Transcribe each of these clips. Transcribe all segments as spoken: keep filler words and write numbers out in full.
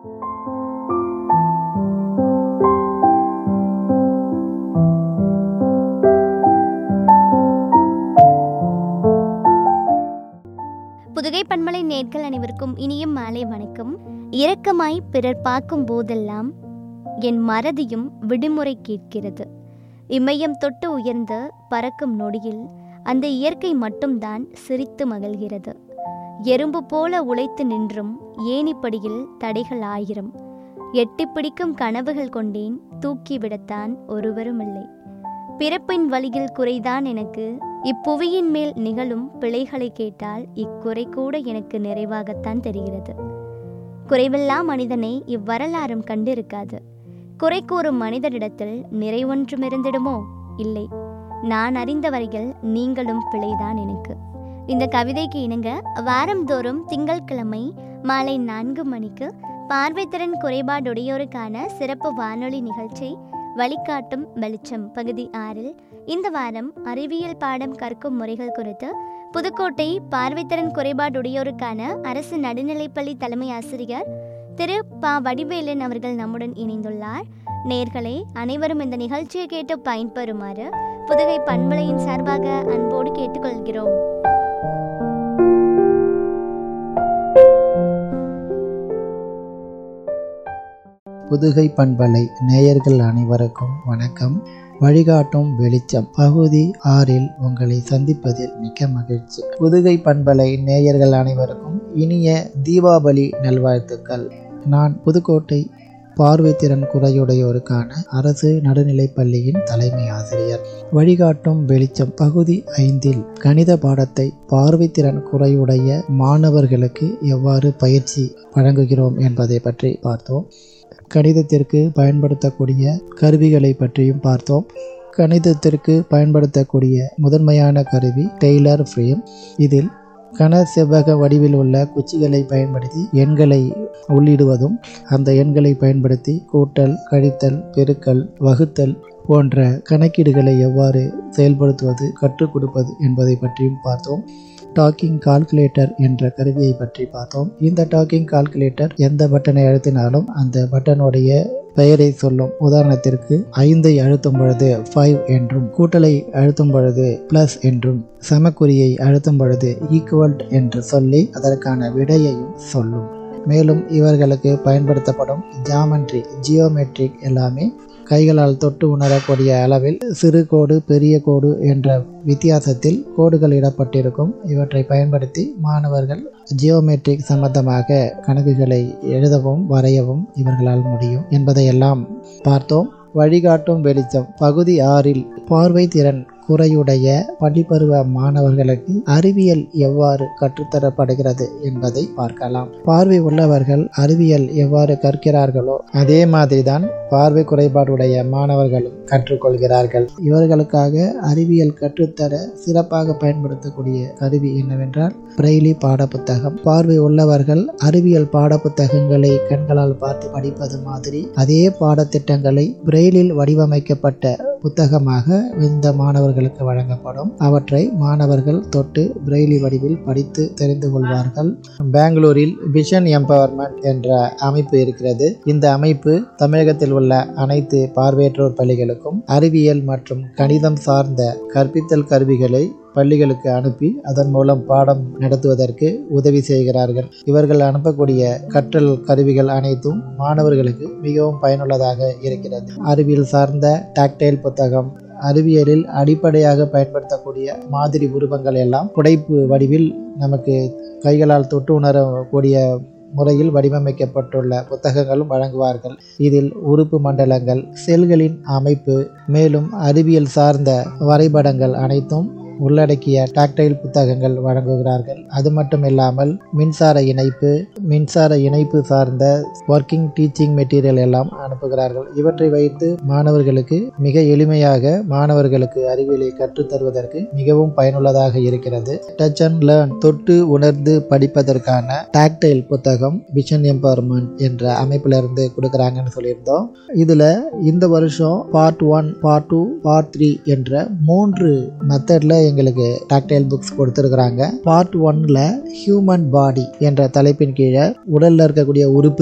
புதுகை பண்பலை நேயர்கள் அனைவருக்கும் இனிய மாலை வணக்கம். இரக்கமாய் பிறர் பார்க்கும் போதெல்லாம் என் மறதியும் விடுமுறை கேட்கிறது. இமயம் தொட்டு உயர்ந்த பறக்கும் நொடியில் அந்த இயற்கை மட்டும்தான் சிரித்து மகிழ்கிறது. எறும்பு போல உழைத்து நின்றும் ஏணிப்படியில் தடைகள் ஆயிரம். எட்டி பிடிக்கும் கனவுகள் கொண்டேன், தூக்கிவிடத்தான் ஒருவரும் இல்லை. பிறப்பின் வழியில் குறைதான் எனக்கு, இப்புவியின் மேல் நிகழும் பிழைகளை கேட்டால் இக்குறை கூட எனக்கு நிறைவாகத்தான் தெரிகிறது. குறைவில்லா மனிதனை இவ்வரலாறும் கண்டிருக்காது. குறை கூறும் மனிதரிடத்தில் நிறைவொன்றும் இருந்திடுமோ? இல்லை, நான் அறிந்த வரையில் நீங்களும் பிழைதான் எனக்கு. இந்த கவிதைக்கு இணங்க வாரந்தோறும் திங்கட்கிழமை மாலை நான்கு மணிக்கு பார்வைத்திறன் குறைபாடுடையோருக்கான சிறப்பு வானொலி நிகழ்ச்சி வழிகாட்டும் வெளிச்சம் பகுதி ஆறில் இந்த வாரம் அறிவியல் பாடம் கற்கும் முறைகள் குறித்து புதுக்கோட்டை பார்வைத்திறன் குறைபாடுடையோருக்கான அரசு நடுநிலைப்பள்ளி தலைமை ஆசிரியர் திரு ப வடிவேலன் அவர்கள் நம்முடன் இணைந்துள்ளார். நேயர்களே, அனைவரும் இந்த நிகழ்ச்சியை கேட்டு பயன்பெறுமாறு புதுகை பண்பலையின் சார்பாக அன்போடு கேட்டுக்கொள்கிறோம். புதுகை பண்பலை நேயர்கள் அனைவருக்கும் வணக்கம். வழிகாட்டும் வெளிச்சம் பகுதி ஆறில் உங்களை சந்திப்பதில் மிக்க மகிழ்ச்சி. புதுகை பண்பலை நேயர்கள் அனைவருக்கும் இனிய தீபாவளி நல்வாழ்த்துக்கள். நான் புதுக்கோட்டை பார்வைத்திறன் குறையுடையோருக்கான அரசு நடுநிலைப்பள்ளியின் தலைமை ஆசிரியர். வழிகாட்டும் வெளிச்சம் பகுதி ஐந்தில் கணித பாடத்தை பார்வைத்திறன் குறையுடைய மாணவர்களுக்கு எவ்வாறு பயிற்சி வழங்குகிறோம் என்பதை பற்றி பார்த்தோம். கணிதத்திற்கு பயன்படுத்தக்கூடிய கருவிகளை பற்றியும் பார்த்தோம். கணிதத்திற்கு பயன்படுத்தக்கூடிய முதன்மையான கருவி டெய்லர் ஃப்ரேம். இதில் கன செவ்வக வடிவில் உள்ள குச்சிகளை பயன்படுத்தி எண்களை உள்ளிடுவதும், அந்த எண்களை பயன்படுத்தி கூட்டல், கழித்தல், பெருக்கல், வகுத்தல் போன்ற கணக்கீடுகளை எவ்வாறு செயல்படுத்துவது, கற்றுக் கொடுப்பது என்பதை பற்றியும் பார்த்தோம். டாக்கிங் கால்குலேட்டர் என்ற கருவியை பற்றி பார்த்தோம். இந்த டாக்கிங் கால்குலேட்டர் எந்த பட்டனை அழுத்தினாலும் அந்த பட்டனுடைய பெயரை சொல்லும். உதாரணத்திற்கு ஐந்தை அழுத்தும் பொழுது ஃபைவ் என்றும், கூட்டலை அழுத்தும் பொழுது பிளஸ் என்றும், சமக்குறியை அழுத்தும் பொழுது ஈக்குவல் என்று சொல்லி அதற்கான விடையையும் சொல்லும். மேலும் இவர்களுக்கு பயன்படுத்தப்படும் ஜாமெட்ரி, ஜியோமெட்ரிக் எல்லாமே கைகளால் தொட்டு உணரக்கூடிய அளவில் சிறு கோடு, பெரிய கோடு என்ற வித்தியாசத்தில் கோடுகள் இடப்பட்டிருக்கும். இவற்றை பயன்படுத்தி மாணவர்கள் ஜியோமெட்ரிக் சம்பந்தமாக கணக்குகளை எழுதவும் வரையவும் இவர்களால் முடியும் என்பதையெல்லாம் பார்த்தோம். வழிகாட்டும் வெளிச்சம் பகுதி ஆறில் பார்வை திறன் குறையுடைய பள்ளிப்பருவ மாணவர்களுக்கு அறிவியல் எவ்வாறு கற்றுத்தரப்படுகிறது என்பதை பார்க்கலாம். பார்வை உள்ளவர்கள் அறிவியல் எவ்வாறு கற்கிறார்களோ அதே மாதிரிதான் பார்வை குறைபாடுடைய மாணவர்களும் கற்றுக்கொள்கிறார்கள். இவர்களுக்காக அறிவியல் கற்றுத்தர சிறப்பாக பயன்படுத்தக்கூடிய கருவி என்னவென்றால் பிரெய்லி பாடப்புத்தகம். பார்வை உள்ளவர்கள் அறிவியல் பாடப்புத்தகங்களை கண்களால் பார்த்து படிப்பது மாதிரி அதே பாடத்திட்டங்களை பிரெய்லில் வடிவமைக்கப்பட்ட புத்தகமாக இந்த மாணவர்களுக்கு வழங்கப்படும். அவற்றை மாணவர்கள் தொட்டு பிரெய்லி வடிவில் படித்து தெரிந்து கொள்வார்கள். பெங்களூரில் விஷன் எம்பவர்மெண்ட் என்ற அமைப்பு இருக்கிறது. இந்த அமைப்பு தமிழகத்தில் உள்ள அனைத்து பார்வையற்றோர் பள்ளிகளுக்கும் அறிவியல் மற்றும் கணிதம் சார்ந்த கற்பித்தல் கருவிகளை பள்ளிகளுக்கு அனுப்பி அதன் மூலம் பாடம் நடத்துவதற்கு உதவி செய்கிறார்கள். இவர்கள் அனுப்பக்கூடிய கற்றல் கருவிகள் அனைத்தும் மாணவர்களுக்கு மிகவும் பயனுள்ளதாக இருக்கிறது. அறிவியல் சார்ந்த டாக்டைல் புத்தகம், அறிவியலில் அடிப்படையாக பயன்படுத்தக்கூடிய மாதிரி உருவங்கள் எல்லாம் புடைப்பு வடிவில் நமக்கு கைகளால் தொட்டு உணரக்கூடிய முறையில் வடிவமைக்கப்பட்டுள்ள புத்தகங்களும் வழங்குவார்கள். இதில் உறுப்பு மண்டலங்கள், செல்களின் அமைப்பு, மேலும் அறிவியல் சார்ந்த வரைபடங்கள் அனைத்தும் உள்ளடக்கிய டாக்டைல் புத்தகங்கள் வழங்குகிறார்கள். அது மட்டும் இல்லாமல் மின்சார இணைப்பு, மின்சார இணைப்பு சார்ந்த ஒர்க்கிங் டீச்சிங் மெட்டீரியல் எல்லாம் அனுப்புகிறார்கள். இவற்றை வைத்து மாணவர்களுக்கு மிக எளிமையாக மாணவர்களுக்கு அறிவியலை கற்றுத் தருவதற்கு மிகவும் பயனுள்ளதாக இருக்கிறது. டச் அண்ட் லேர்ன், தொட்டு உணர்ந்து படிப்பதற்கான டாக்டைல் புத்தகம் விஷன் எம்பவர்மெண்ட் என்ற அமைப்பிலிருந்து கொடுக்குறாங்கன்னு சொல்லியிருந்தோம். இதுல இந்த வருஷம் part one, part two, part three என்ற மூன்று மெத்தட்ல எங்களுக்கு டாக்டைல் புக்ஸ் கொடுத்துருக்குறாங்க. பார்ட் ஒன்ல ஹியூமன் பாடி என்ற தலைப்பின் கீழே உடல்ல இருக்கக்கூடிய உறுப்புகள்,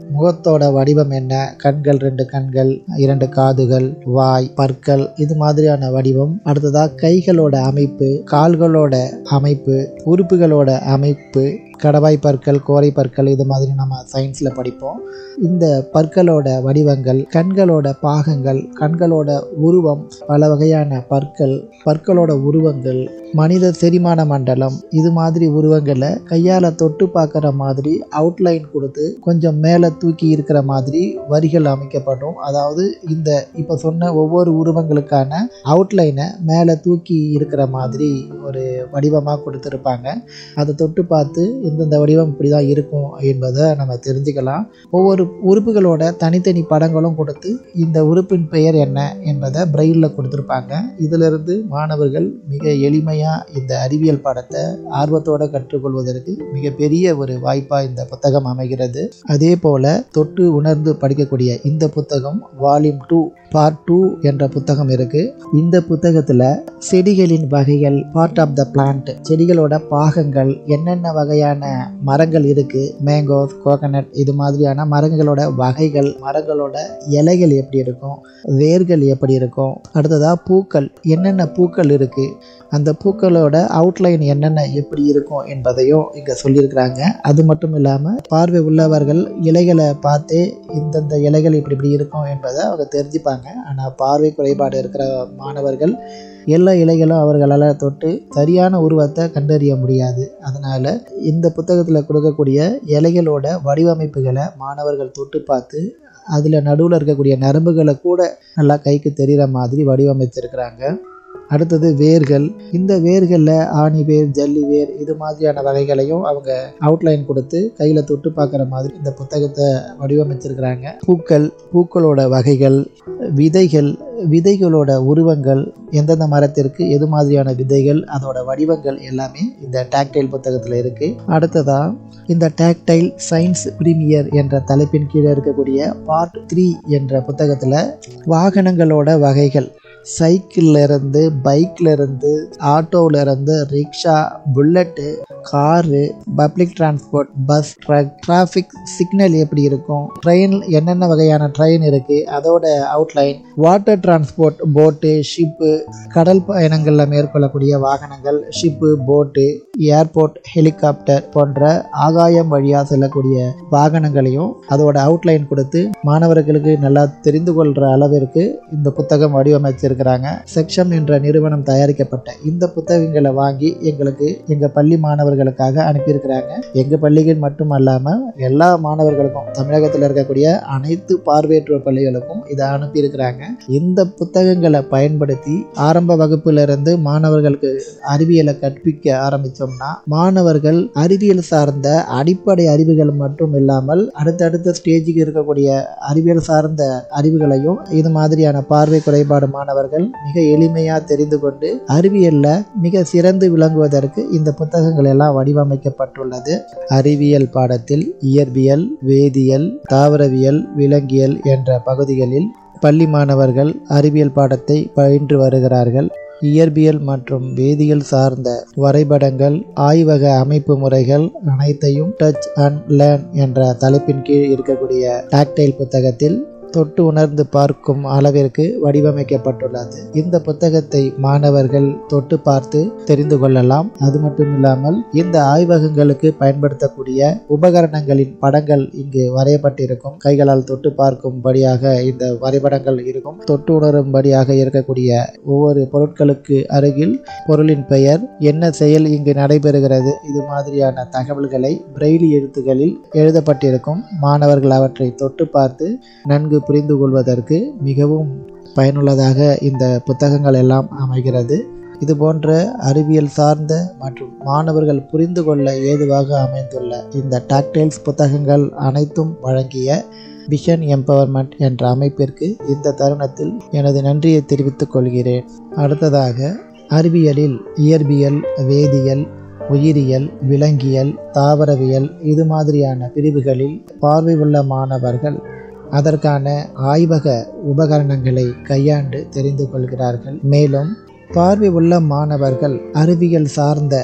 முகத்தோட வடிவம் என்ன, கண்கள், ரெண்டு கண்கள், இரண்டு காதுகள், வாய், பற்கள், இது மாதிரியான வடிவம். அடுத்ததா கைகளோட அமைப்பு, கால்களோட அமைப்பு, உறுப்புகளோட அமைப்பு, கடவாய் பற்கள், கோரை பற்கள், இது மாதிரி நம்ம சயின்ஸில் படிப்போம். இந்த பற்களோட வடிவங்கள், கண்களோட பாகங்கள், கண்களோட உருவம், பல வகையான பற்கள், பற்களோட உருவங்கள், மனித செரிமான மண்டலம், இது மாதிரி உருவங்களை கையால் தொட்டு பார்க்குற மாதிரி அவுட்லைன் கொடுத்து கொஞ்சம் மேலே தூக்கி இருக்கிற மாதிரி வரிகள் அமைக்கப்படும். அதாவது இந்த இப்போ சொன்ன ஒவ்வொரு உருவங்களுக்கான அவுட்லைனை மேலே தூக்கி இருக்கிற மாதிரி ஒரு வடிவமாக கொடுத்துருப்பாங்க. அதை தொட்டு பார்த்து இந்தந்த வடிவம் இப்படி தான் இருக்கும் என்பதை நம்ம தெரிஞ்சுக்கலாம். ஒவ்வொரு உறுப்புகளோட தனித்தனி படங்களும் கொடுத்து இந்த உறுப்பின் பெயர் என்ன என்பதை பிரெயிலில் கொடுத்துருப்பாங்க. இதிலிருந்து மாணவர்கள் மிக எளிமையாக இந்த அறிவியல் பாடத்தை ஆர்வத்தோடு கற்றுக்கொள்வதற்கு மிகப்பெரிய ஒரு வாய்ப்பாக இந்த புத்தகம் அமைகிறது. அதே போல தொட்டு உணர்ந்து படிக்கக்கூடிய இந்த புத்தகம் வால்யூம் டூ பார்ட் டூ என்ற புத்தகம் இருக்கு. இந்த புத்தகத்துல செடிகளின் வகைகள், பார்ட் ஆஃப் த பிளான்ட், செடிகளோட பாகங்கள், என்னென்ன வகையான மரங்கள் இருக்கு, மேங்கோஸ், கோகனட், இது மாதிரியான மரங்களோட வகைகள், மரங்களோட இலைகள் எப்படி இருக்கும், வேர்கள் எப்படி இருக்கும், அடுத்ததா பூக்கள், என்னென்ன பூக்கள் இருக்கு, அந்த பூக்களோட அவுட்லைன் என்னென்ன எப்படி இருக்கும் என்பதையும் இங்கே சொல்லியிருக்கிறாங்க. அது மட்டும் இல்லாமல் பார்வை உள்ளவர்கள் இலைகளை பார்த்து இந்தந்த இலைகள் இப்படி இப்படி இருக்கும் என்பதை அவங்க தெரிஞ்சுப்பாங்க. ஆனால் பார்வை குறைபாடு இருக்கிற மாணவர்கள் எல்லா இலைகளும் அவர்களால் தொட்டு சரியான உருவத்தை கண்டறிய முடியாது. அதனால் இந்த புத்தகத்தில் கொடுக்கக்கூடிய இலைகளோட வடிவமைப்புகளை மாணவர்கள் தொட்டு பார்த்து அதில் நடுவில் இருக்கக்கூடிய நரம்புகளை கூட நல்லா கைக்கு தெரிகிற மாதிரி வடிவமைச்சிருக்கிறாங்க. அடுத்தது வேர்கள். இந்த வேர்களில் ஆணி வேர், ஜல்லி வேர், இது மாதிரியான வகைகளையும் அவங்க அவுட்லைன் கொடுத்து கையில் தொட்டு பார்க்குற மாதிரி இந்த புத்தகத்தை வடிவமைச்சிருக்கிறாங்க. பூக்கள், பூக்களோட வகைகள், விதைகள், விதைகளோட உருவங்கள், எந்தெந்த மரத்திற்கு எது மாதிரியான விதைகள், அதோட வடிவங்கள் எல்லாமே இந்த டாக்டைல் புத்தகத்தில் இருக்கு. அடுத்ததா இந்த டாக்டைல் சயின்ஸ் பிரீமியர் என்ற தலைப்பின் கீழே இருக்கக்கூடிய பார்ட் த்ரீ என்ற புத்தகத்தில் வாகனங்களோட வகைகள், சைக்கிள்ல இருந்து, பைக்ல இருந்து, ஆட்டோவில் இருந்து, rickshaw, bullet, car, public transport, bus, truck, traffic signal எப்படி இருக்கும், ட்ரெயின், என்னென்ன வகையான ட்ரெயின் இருக்கு, அதோட outline, water transport, boat, ship, கடல் பயணங்களில் மேற்கொள்ளக்கூடிய வாகனங்கள், ஷிப்பு, போட்டு, ஏர்போர்ட், ஹெலிகாப்டர் போன்ற ஆகாயம் வழியாக செல்லக்கூடிய வாகனங்களையும் அதோட அவுட்லைன் கொடுத்து மாணவர்களுக்கு நல்லா தெரிந்து கொள்கிற அளவிற்கு இந்த புத்தகம் வடிவமைச்சிருக்கிறாங்க. செக்ஷன் என்ற நிறுவனம் தயாரிக்கப்பட்ட இந்த புத்தகங்களை வாங்கி எங்களுக்கு எங்கள் பள்ளி மாணவர்களுக்காக அனுப்பியிருக்கிறாங்க. எங்கள் பள்ளிகள் மட்டும் அல்லாமல் எல்லா மாணவர்களுக்கும், தமிழகத்தில் இருக்கக்கூடிய அனைத்து பார்வையற்றோர் பள்ளிகளுக்கும் இதை அனுப்பியிருக்கிறாங்க. இந்த புத்தகங்களை பயன்படுத்தி ஆரம்ப வகுப்பிலிருந்து மாணவர்களுக்கு அறிவியலை கற்பிக்க ஆரம்பித்தோம்னா மாணவர்கள் அறிவியல் சார்ந்த அடிப்படை அறிவுகள் மட்டும் இல்லாமல் அடுத்தடுத்த ஸ்டேஜுக்கு இருக்கக்கூடிய அறிவியல் சார்ந்த அறிவுகளையும் இது மாதிரியான பார்வை குறைபாடு மாணவர்கள் மிக எளிமையா தெரிந்து கொண்டு அறிவியல்ல மிக சிறந்து விளங்குவதற்கு இந்த புத்தகங்கள் எல்லாம் வடிவமைக்கப்பட்டுள்ளது. அறிவியல் பாடத்தில் இயற்பியல், வேதியியல், தாவரவியல், விலங்கியல் என்ற பகுதிகளில் பள்ளி மாணவர்கள் அறிவியல் பாடத்தை பயின்று வருகிறார்கள். இயற்பியல் மற்றும் வேதியியல் சார்ந்த வரைபடங்கள், ஆய்வக அமைப்பு முறைகள் அனைத்தையும் டச் அண்ட் லேர்ன் என்ற தலைப்பின் கீழ் இருக்கக்கூடிய டாக்டைல் புத்தகத்தில் தொட்டு உணர்ந்து பார்க்கும் அளவிற்கு வடிவமைக்கப்பட்டுள்ளது. இந்த புத்தகத்தை மாணவர்கள் தொட்டு பார்த்து தெரிந்து கொள்ளலாம். அது மட்டும் இல்லாமல் இந்த ஆய்வகங்களுக்கு பயன்படுத்தக்கூடிய உபகரணங்களின் படங்கள் இங்கு வரையப்பட்டிருக்கும். கைகளால் தொட்டு பார்க்கும்படியாக இந்த வரைபடங்கள் இருக்கும். தொட்டு உணரும்படியாக இருக்கக்கூடிய ஒவ்வொரு பொருட்களுக்கு அருகில் பொருளின் பெயர், என்ன செயல் இங்கு நடைபெறுகிறது, இது மாதிரியான தகவல்களை பிரெய்லி எழுத்துக்களில் எழுதப்பட்டிருக்கும். மாணவர்கள் அவற்றை தொட்டு பார்த்து நன்கு புரிந்து கொள்வதற்கு மிகவும் பயனுள்ளதாக இந்த புத்தகங்கள் எல்லாம் அமைகிறது. இது போன்ற அறிவியல் சார்ந்த மற்றும் மாணவர்கள் புரிந்து கொள்ள ஏதுவாக அமைந்துள்ள இந்த டாக்டைல்ஸ் புத்தகங்கள் அனைத்தும் வழங்கிய விஷன் எம்பவர்மெண்ட் என்ற அமைப்பிற்கு இந்த தருணத்தில் எனது நன்றியை தெரிவித்துக் கொள்கிறேன். அடுத்ததாக அறிவியலில் இயற்பியல், வேதியியல், உயிரியல், விலங்கியல், தாவரவியல் இது மாதிரியான பிரிவுகளில் பார்வை உள்ள மாணவர்கள் அதற்கான ஆய்வக உபகரணங்களை கையாண்டு தெரிந்து கொள்கிறார்கள். மேலும் பார்வை உள்ள மாணவர்கள் அறிவியல் சார்ந்த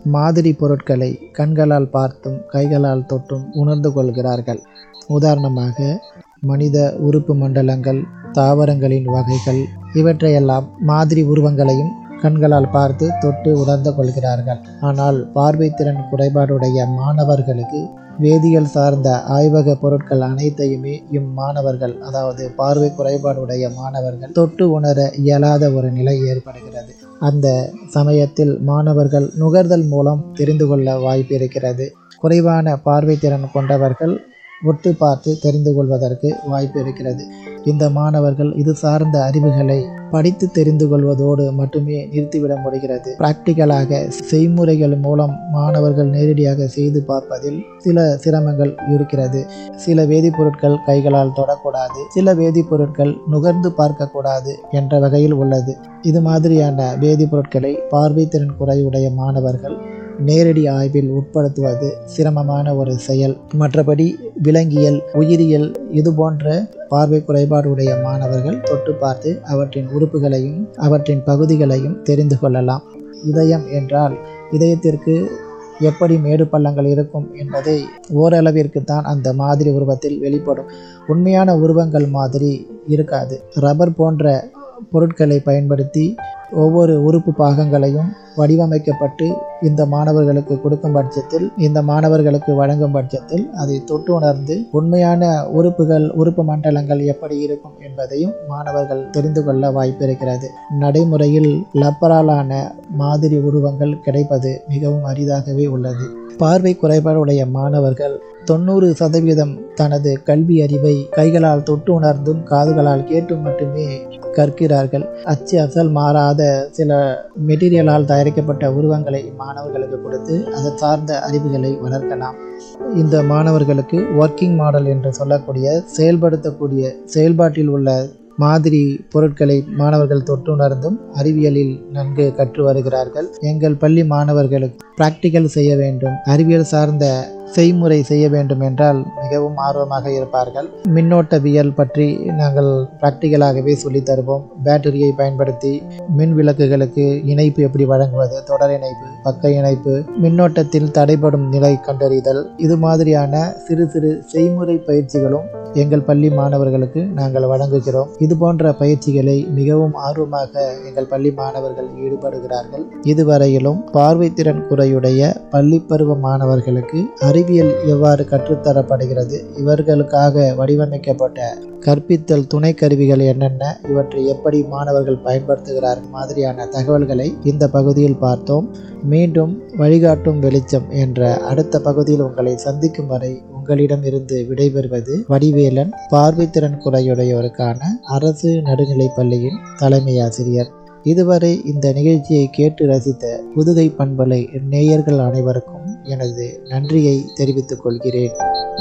மாதிரி பொருட்களை கண்களால் பார்த்தும் கைகளால் தொட்டும் உணர்ந்து கொள்கிறார்கள். உதாரணமாக மனித உறுப்பு மண்டலங்கள், தாவரங்களின் வகைகள் இவற்றையெல்லாம் மாதிரி உருவங்களையும் கண்களால் பார்த்து தொட்டு உணர்ந்து கொள்கிறார்கள். ஆனால் பார்வைத்திறன் குறைபாடுடைய மாணவர்களுக்கு வேதியியல் சார்ந்த ஆய்வக பொருட்கள் அனைத்தையுமே இம்மாணவர்கள், அதாவது பார்வை குறைபாடுடைய மாணவர்கள் தொட்டு உணர இயலாத ஒரு நிலை ஏற்படுகிறது. அந்த சமயத்தில் மாணவர்கள் நுகர்தல் மூலம் தெரிந்து கொள்ள வாய்ப்பு இருக்கிறது. குறைவான பார்வைத்திறன் கொண்டவர்கள் ஒட்டு பார்த்து தெரிந்து கொள்வதற்கு வாய்ப்பு இருக்கிறது. இந்த மாணவர்கள் இது சார்ந்த அறிவுகளை படித்து தெரிந்து கொள்வதோடு மட்டுமே நிறுத்திவிட முடிகிறது. பிராக்டிக்கலாக செய்முறைகள் மூலம் மாணவர்கள் நேரடியாக செய்து பார்ப்பதில் சில சிரமங்கள் இருக்கிறது. சில வேதிப்பொருட்கள் கைகளால் தொடக்கூடாது, சில வேதிப்பொருட்கள் நுகர்ந்து பார்க்கக்கூடாது என்ற வகையில் உள்ளது. இது மாதிரியான வேதிப்பொருட்களை பார்வைத்திறன் குறைவுடைய மாணவர்கள் நேரடி ஆய்வில் உட்படுத்துவது சிரமமான ஒரு செயல். மற்றபடி விலங்கியல், உயிரியல் இது போன்ற பார்வை குறைபாடுடைய மாணவர்கள் தொட்டு பார்த்து அவற்றின் உறுப்புகளையும் அவற்றின் பகுதிகளையும் தெரிந்து கொள்ளலாம். இதயம் என்றால் இதயத்திற்கு எப்படி மேடு பள்ளங்கள் இருக்கும் என்பதை ஓரளவிற்கு தான் அந்த மாதிரி உருவத்தில் வெளிப்படும். உண்மையான உருவங்கள் மாதிரி இருக்காது. ரப்பர் போன்ற பொருட்களை பயன்படுத்தி ஒவ்வொரு உறுப்பு பாகங்களையும் வடிவமைக்கப்பட்டு இந்த மாணவர்களுக்கு கொடுக்கும் பட்சத்தில், இந்த மாணவர்களுக்கு வழங்கும் பட்சத்தில் அதை தொட்டு உணர்ந்து உண்மையான உறுப்புகள், உறுப்பு மண்டலங்கள் எப்படி இருக்கும் என்பதையும் மாணவர்கள் தெரிந்து கொள்ள வாய்ப்பு இருக்கிறது. நடைமுறையில் லப்பராலான மாதிரி உருவங்கள் கிடைப்பது மிகவும் அரிதாகவே உள்ளது. பார்வை குறைபாடுடைய மாணவர்கள் தொண்ணூறு சதவீதம் தனது கல்வி அறிவை கைகளால் தொட்டு உணர்ந்தும் காதுகளால் கேட்டும் மட்டுமே கற்கிறார்கள். அச்சு அசல் மாறாத சில மெட்டீரியலால் தயாரிக்கப்பட்ட உருவங்களை மாணவர்களுக்கு கொடுத்து அதை சார்ந்த அறிவுகளை வளர்க்கலாம். இந்த மாணவர்களுக்கு ஒர்க்கிங் மாடல் என்று சொல்லக்கூடிய செயல்படுத்தக்கூடிய செயல்பாட்டில் உள்ள மாதிரி பொருட்களை மாணவர்கள் தொட்டுணர்ந்தும் அறிவியலில் நன்கு கற்று வருகிறார்கள். எங்கள் பள்ளி மாணவர்களுக்கு பிராக்டிக்கல் செய்ய வேண்டும், அறிவியல் சார்ந்த செய்முறை செய்ய வேண்டும் என்றால் மிகவும் ஆர்வமாக இருப்பார்கள். மின்னோட்டவியல் பற்றி நாங்கள் பிராக்டிக்கலாகவே சொல்லித் தருவோம். பேட்டரியை பயன்படுத்தி மின் விளக்குகளுக்கு இணைப்பு எப்படி வழங்குவது, தொடர் இணைப்பு, பக்க இணைப்பு, மின்னோட்டத்தில் தடைபடும் நிலை கண்டறிதல், இது மாதிரியான சிறு சிறு செய்முறை பயிற்சிகளும் எங்கள் பள்ளி மாணவர்களுக்கு நாங்கள் வழங்குகிறோம். இது போன்ற பயிற்சிகளை மிகவும் ஆர்வமாக எங்கள் பள்ளி மாணவர்கள் ஈடுபடுகிறார்கள். இதுவரையிலும் பார்வைத்திறன் குறையுடைய பள்ளி பருவ மாணவர்களுக்கு அறிவியல் எவ்வாறு கற்றுத்தரப்படுகிறது, இவர்களுக்காக வடிவமைக்கப்பட்ட கற்பித்தல் துணை கருவிகள் என்னென்ன, இவற்றை எப்படி மாணவர்கள் பயன்படுத்துகிறார்கள் மாதிரியான தகவல்களை இந்த பகுதியில் பார்த்தோம். மீண்டும் வழிகாட்டும் வெளிச்சம் என்ற அடுத்த பகுதியில் உங்களை சந்திக்கும் வரை உங்களிடம் இருந்து விடைபெறுவது வடிவேலன், பார்வைத்திறன் குறையுடையோருக்கான அரசு நடுநிலைப் பள்ளியின் தலைமை ஆசிரியர். இதுவரை இந்த நிகழ்ச்சியை கேட்டு ரசித்த புதுகை பண்பலை நேயர்கள் அனைவருக்கும் எனது நன்றியை தெரிவித்துக் கொள்கிறேன்.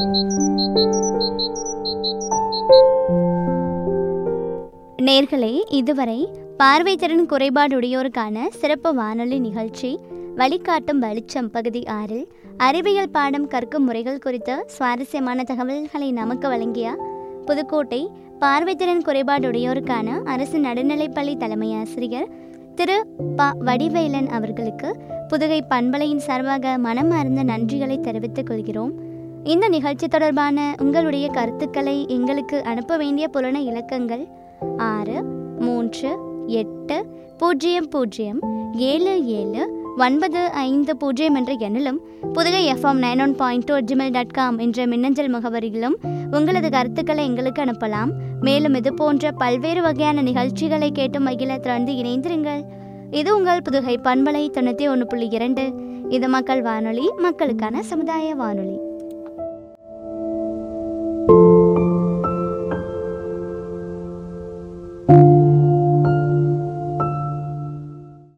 நேயர்களே, இதுவரை பார்வைத்திறன் குறைபாடுடையோருக்கான சிறப்பு வானொலி நிகழ்ச்சி வழிகாட்டும் வெளிச்சம் பகுதி ஆறில் அறிவியல் பாடம் கற்கும் முறைகள் குறித்த சுவாரஸ்யமான தகவல்களை நமக்கு வழங்கிய புதுக்கோட்டை பார்வைத்திறன் குறைபாடுடையோருக்கான அரசு நடுநிலைப்பள்ளி தலைமை ஆசிரியர் திரு ப வடிவேலன் அவர்களுக்கு புதுகை பண்பலையின் சார்பாக மனமார்ந்த நன்றிகளை தெரிவித்துக் கொள்கிறோம். இந்த நிகழ்ச்சி தொடர்பான உங்களுடைய கருத்துக்களை எங்களுக்கு அனுப்ப வேண்டிய புலன இலக்கங்கள் ஆறு மூன்று எட்டு பூஜ்ஜியம் பூஜ்ஜியம் ஏழு ஏழு ஒன்பது ஐந்து பூஜ்ஜியம் என்ற எண்ணிலும் Pudhugai FM nine one point two Gmail dot com என்ற மின்னஞ்சல் முகவரியிலும் உங்களது கருத்துக்களை எங்களுக்கு அனுப்பலாம். மேலும் இது போன்ற பல்வேறு வகையான நிகழ்ச்சிகளை கேட்டு மகிழ தொடர்ந்து இணைந்திருங்கள். இது உங்கள் புதுகை பண்பலை தொண்ணூற்றி ஒன்று புள்ளி இரண்டு. இது மக்கள் வானொலி, மக்களுக்கான சமுதாய வானொலி.